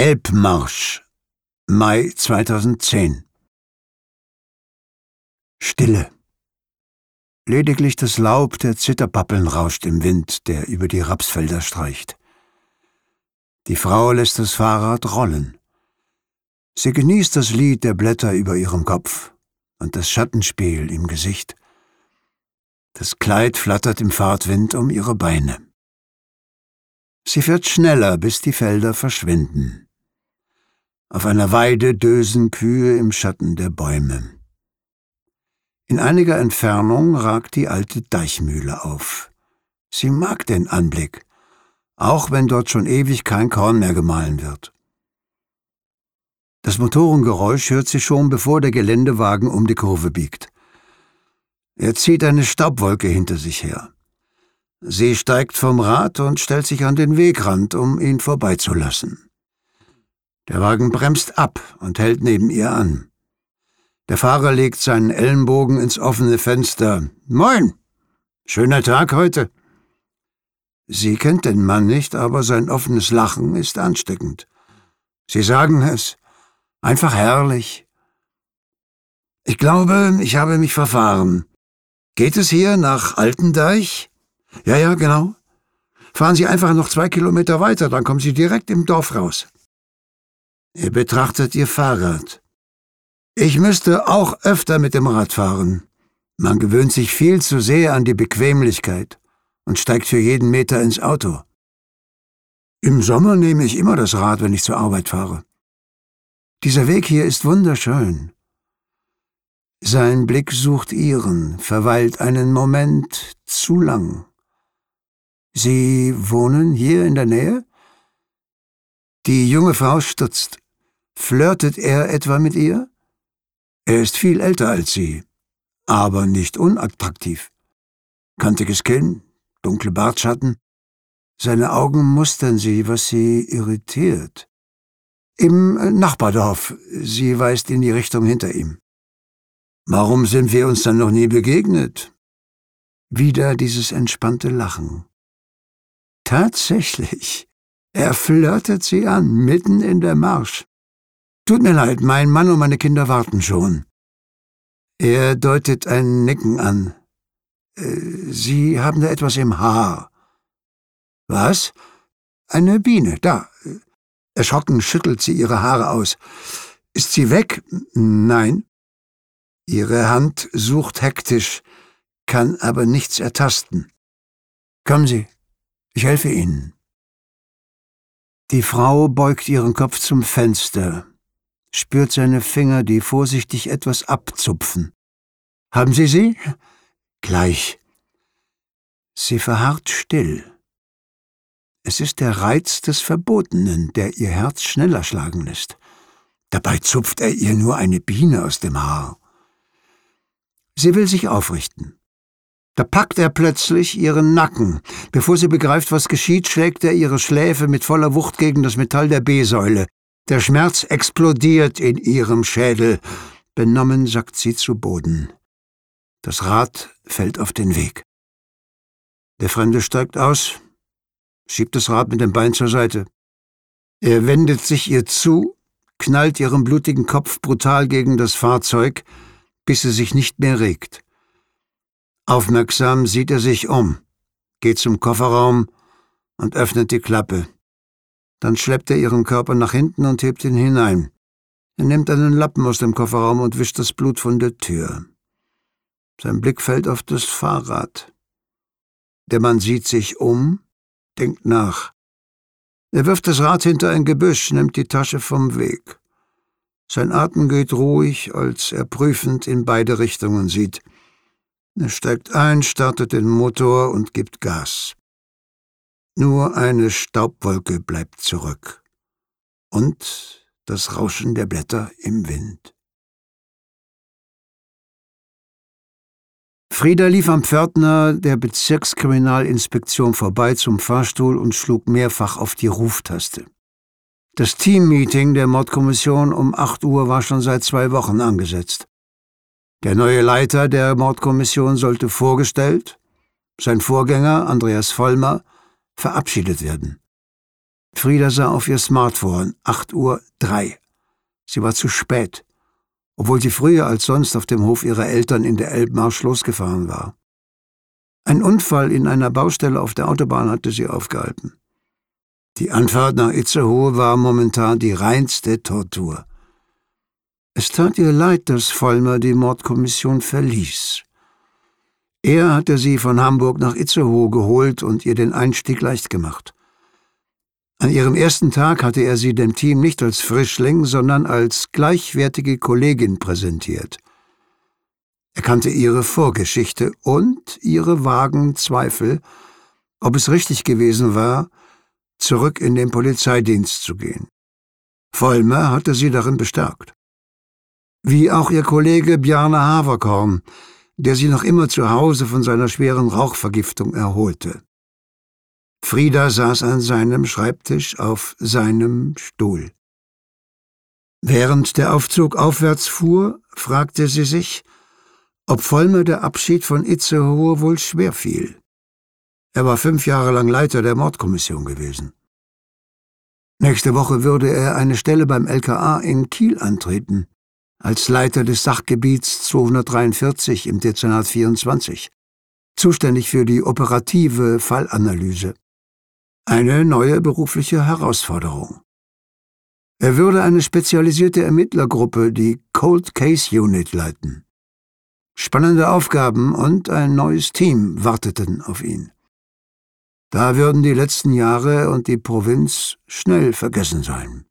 Elbmarsch, Mai 2010. Stille. Lediglich das Laub der Zitterpappeln rauscht im Wind, der über die Rapsfelder streicht. Die Frau lässt das Fahrrad rollen. Sie genießt das Lied der Blätter über ihrem Kopf und das Schattenspiel im Gesicht. Das Kleid flattert im Fahrtwind um ihre Beine. Sie fährt schneller, bis die Felder verschwinden. Auf einer Weide dösen Kühe im Schatten der Bäume. In einiger Entfernung ragt die alte Deichmühle auf. Sie mag den Anblick, auch wenn dort schon ewig kein Korn mehr gemahlen wird. Das Motorengeräusch hört sie schon, bevor der Geländewagen um die Kurve biegt. Er zieht eine Staubwolke hinter sich her. Sie steigt vom Rad und stellt sich an den Wegrand, um ihn vorbeizulassen. Der Wagen bremst ab und hält neben ihr an. Der Fahrer legt seinen Ellenbogen ins offene Fenster. »Moin! Schöner Tag heute!« Sie kennt den Mann nicht, aber sein offenes Lachen ist ansteckend. Sie sagen es. Einfach herrlich. »Ich glaube, ich habe mich verfahren. Geht es hier nach Altendeich?« »Ja, genau. Fahren Sie einfach noch 2 Kilometer weiter, dann kommen Sie direkt im Dorf raus.« Er betrachtet ihr Fahrrad. »Ich müsste auch öfter mit dem Rad fahren. Man gewöhnt sich viel zu sehr an die Bequemlichkeit und steigt für jeden Meter ins Auto. Im Sommer nehme ich immer das Rad, wenn ich zur Arbeit fahre. Dieser Weg hier ist wunderschön.« Sein Blick sucht ihren, verweilt einen Moment zu lang. »Sie wohnen hier in der Nähe?« Die junge Frau stutzt. Flirtet er etwa mit ihr? Er ist viel älter als sie, aber nicht unattraktiv. Kantiges Kinn, dunkle Bartschatten. Seine Augen mustern sie, was sie irritiert. »Im Nachbardorf«, sie weist in die Richtung hinter ihm. »Warum sind wir uns dann noch nie begegnet?« Wieder dieses entspannte Lachen. Tatsächlich, er flirtet sie an, mitten in der Marsch. »Tut mir leid, mein Mann und meine Kinder warten schon.« Er deutet ein Nicken an. »Sie haben da etwas im Haar.« »Was?« »Eine Biene, da.« Erschrocken schüttelt sie ihre Haare aus. »Ist sie weg?« »Nein.« Ihre Hand sucht hektisch, kann aber nichts ertasten. »Kommen Sie, ich helfe Ihnen.« Die Frau beugt ihren Kopf zum Fenster, spürt seine Finger, die vorsichtig etwas abzupfen. »Haben Sie sie?« »Gleich.« Sie verharrt still. Es ist der Reiz des Verbotenen, der ihr Herz schneller schlagen lässt. Dabei zupft er ihr nur eine Biene aus dem Haar. Sie will sich aufrichten. Da packt er plötzlich ihren Nacken. Bevor sie begreift, was geschieht, schlägt er ihre Schläfe mit voller Wucht gegen das Metall der B-Säule. Der Schmerz explodiert in ihrem Schädel. Benommen sackt sie zu Boden. Das Rad fällt auf den Weg. Der Fremde steigt aus, schiebt das Rad mit dem Bein zur Seite. Er wendet sich ihr zu, knallt ihren blutigen Kopf brutal gegen das Fahrzeug, bis sie sich nicht mehr regt. Aufmerksam sieht er sich um, geht zum Kofferraum und öffnet die Klappe. Dann schleppt er ihren Körper nach hinten und hebt ihn hinein. Er nimmt einen Lappen aus dem Kofferraum und wischt das Blut von der Tür. Sein Blick fällt auf das Fahrrad. Der Mann sieht sich um, denkt nach. Er wirft das Rad hinter ein Gebüsch, nimmt die Tasche vom Weg. Sein Atem geht ruhig, als er prüfend in beide Richtungen sieht. Er steigt ein, startet den Motor und gibt Gas. Nur eine Staubwolke bleibt zurück. Und das Rauschen der Blätter im Wind. Frieda lief am Pförtner der Bezirkskriminalinspektion vorbei zum Fahrstuhl und schlug mehrfach auf die Ruftaste. Das Teammeeting der Mordkommission um 8 Uhr war schon seit 2 Wochen angesetzt. Der neue Leiter der Mordkommission sollte vorgestellt, sein Vorgänger, Andreas Vollmer, verabschiedet werden. Frieda sah auf ihr Smartphone, 8:03 Uhr. Sie war zu spät, obwohl sie früher als sonst auf dem Hof ihrer Eltern in der Elbmarsch losgefahren war. Ein Unfall in einer Baustelle auf der Autobahn hatte sie aufgehalten. Die Anfahrt nach Itzehoe war momentan die reinste Tortur. Es tat ihr leid, dass Vollmer die Mordkommission verließ. Er hatte sie von Hamburg nach Itzehoe geholt und ihr den Einstieg leicht gemacht. An ihrem ersten Tag hatte er sie dem Team nicht als Frischling, sondern als gleichwertige Kollegin präsentiert. Er kannte ihre Vorgeschichte und ihre vagen Zweifel, ob es richtig gewesen war, zurück in den Polizeidienst zu gehen. Vollmer hatte sie darin bestärkt. Wie auch ihr Kollege Bjarne Haverkorn, der sie noch immer zu Hause von seiner schweren Rauchvergiftung erholte. Frieda saß an seinem Schreibtisch auf seinem Stuhl. Während der Aufzug aufwärts fuhr, fragte sie sich, ob Vollmer der Abschied von Itzehoe wohl schwer fiel. Er war 5 Jahre lang Leiter der Mordkommission gewesen. Nächste Woche würde er eine Stelle beim LKA in Kiel antreten, als Leiter des Sachgebiets 243 im Dezernat 24, zuständig für die operative Fallanalyse. Eine neue berufliche Herausforderung. Er würde eine spezialisierte Ermittlergruppe, die Cold Case Unit, leiten. Spannende Aufgaben und ein neues Team warteten auf ihn. Da würden die letzten Jahre und die Provinz schnell vergessen sein.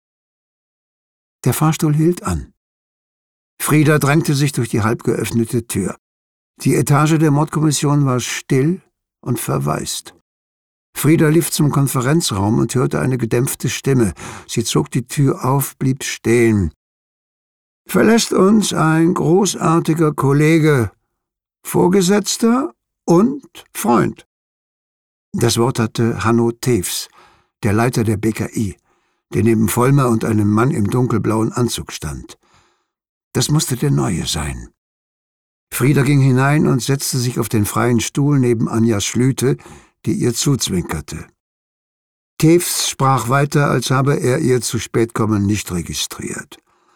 Der Fahrstuhl hielt an. Frieda drängte sich durch die halb geöffnete Tür. Die Etage der Mordkommission war still und verwaist. Frieda lief zum Konferenzraum und hörte eine gedämpfte Stimme. Sie zog die Tür auf, blieb stehen. »Verlässt uns ein großartiger Kollege, Vorgesetzter und Freund.« Das Wort hatte Hanno Tews, der Leiter der BKI, der neben Vollmer und einem Mann im dunkelblauen Anzug stand. Das musste der Neue sein. Frieda ging hinein und setzte sich auf den freien Stuhl neben Anja Schlüte, die ihr zuzwinkerte. Tews sprach weiter, als habe er ihr Zu-Spät-Kommen nicht registriert.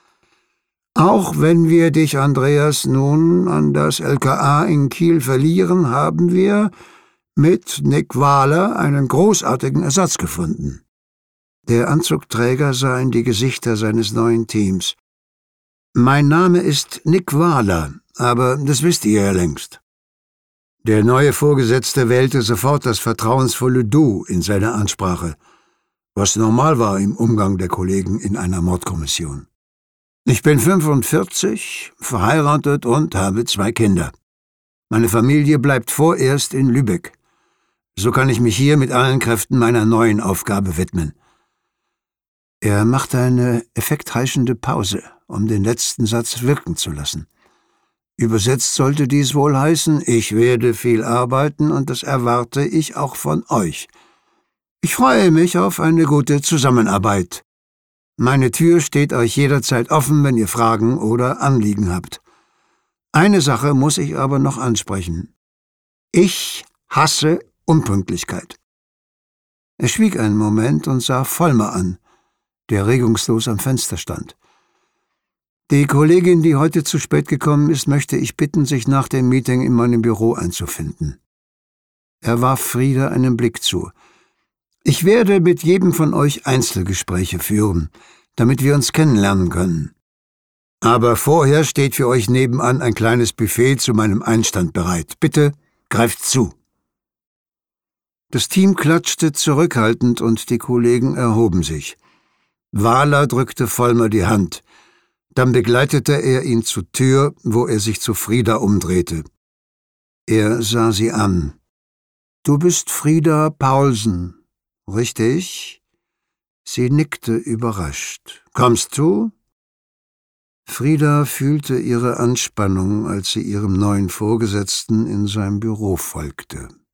»Auch wenn wir dich, Andreas, nun an das LKA in Kiel verlieren, haben wir mit Nick Wahler einen großartigen Ersatz gefunden.« Der Anzugträger sah in die Gesichter seines neuen Teams. »Mein Name ist Nick Wahler, aber das wisst ihr ja längst.« Der neue Vorgesetzte wählte sofort das vertrauensvolle Du in seiner Ansprache, was normal war im Umgang der Kollegen in einer Mordkommission. »Ich bin 45, verheiratet und habe 2 Kinder. Meine Familie bleibt vorerst in Lübeck. So kann ich mich hier mit allen Kräften meiner neuen Aufgabe widmen.« Er machte eine effektheischende Pause, um den letzten Satz wirken zu lassen. Übersetzt sollte dies wohl heißen, ich werde viel arbeiten und das erwarte ich auch von euch. Ich freue mich auf eine gute Zusammenarbeit. Meine Tür steht euch jederzeit offen, wenn ihr Fragen oder Anliegen habt. Eine Sache muss ich aber noch ansprechen. Ich hasse Unpünktlichkeit. Er schwieg einen Moment und sah Vollmer an, der regungslos am Fenster stand. »Die Kollegin, die heute zu spät gekommen ist, möchte ich bitten, sich nach dem Meeting in meinem Büro einzufinden.« Er warf Frieda einen Blick zu. »Ich werde mit jedem von euch Einzelgespräche führen, damit wir uns kennenlernen können. Aber vorher steht für euch nebenan ein kleines Buffet zu meinem Einstand bereit. Bitte greift zu.« Das Team klatschte zurückhaltend und die Kollegen erhoben sich. Wahler drückte Vollmer die Hand. Dann begleitete er ihn zur Tür, wo er sich zu Frieda umdrehte. Er sah sie an. »Du bist Frieda Paulsen, richtig?« Sie nickte überrascht. »Kommst du?« Frieda fühlte ihre Anspannung, als sie ihrem neuen Vorgesetzten in sein Büro folgte.